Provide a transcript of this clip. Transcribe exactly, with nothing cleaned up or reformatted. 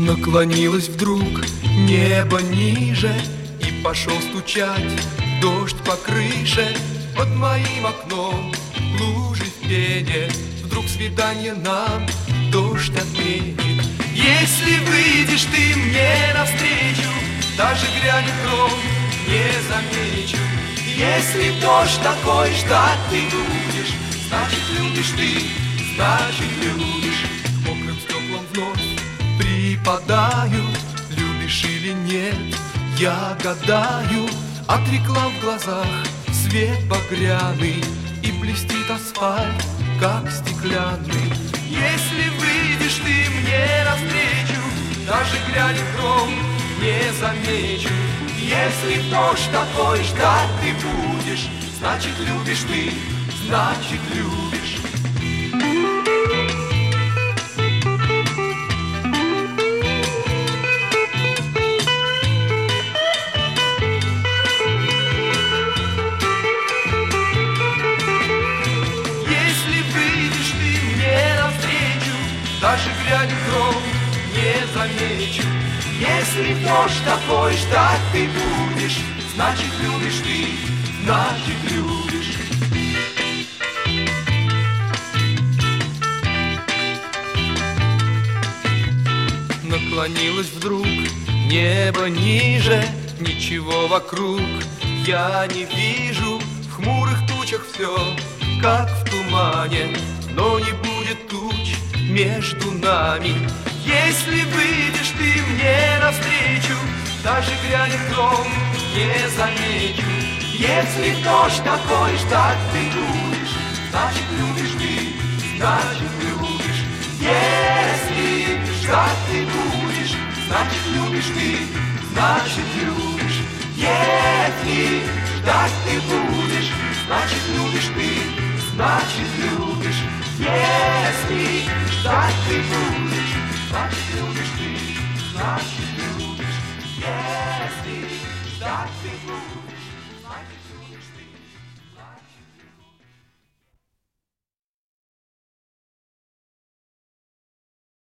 Наклонилось вдруг небо ниже, и пошел стучать дождь по крыше. Под моим окном лужи в пене, вдруг свидание нам дождь отменит. Если выйдешь ты мне навстречу, даже грянет гром, не замечу. Если дождь такой ждать ты будешь, значит любишь ты, значит любишь. Мокрым стеклом вновь припадаю, любишь или нет, я гадаю. От реклам в глазах свет багряный, и блестит асфальт, как стеклянный. Если выйдешь ты мне навстречу, даже грянет гром, не замечу. Если дождь такой ждать ты будешь, значит любишь ты, значит любишь. Даже грянет гром, не замечу. Если дождь такой ждать ты будешь, значит любишь ты, значит любишь. Наклонилось вдруг небо ниже, ничего вокруг я не вижу. В хмурых тучах все, как в тумане, но не будет туч между нами. Если выйдешь ты мне навстречу, даже грянет гром, не замечу. Если дождь такой ждать ты будешь, значит любишь ты, значит любишь. Если ждать ты будешь, значит любишь ты, значит любишь. Если ждать ты будешь, значит любишь ты, значит любишь. Если ждать ты будешь, значит любишь ты, значит любишь. Если ждать ты будешь.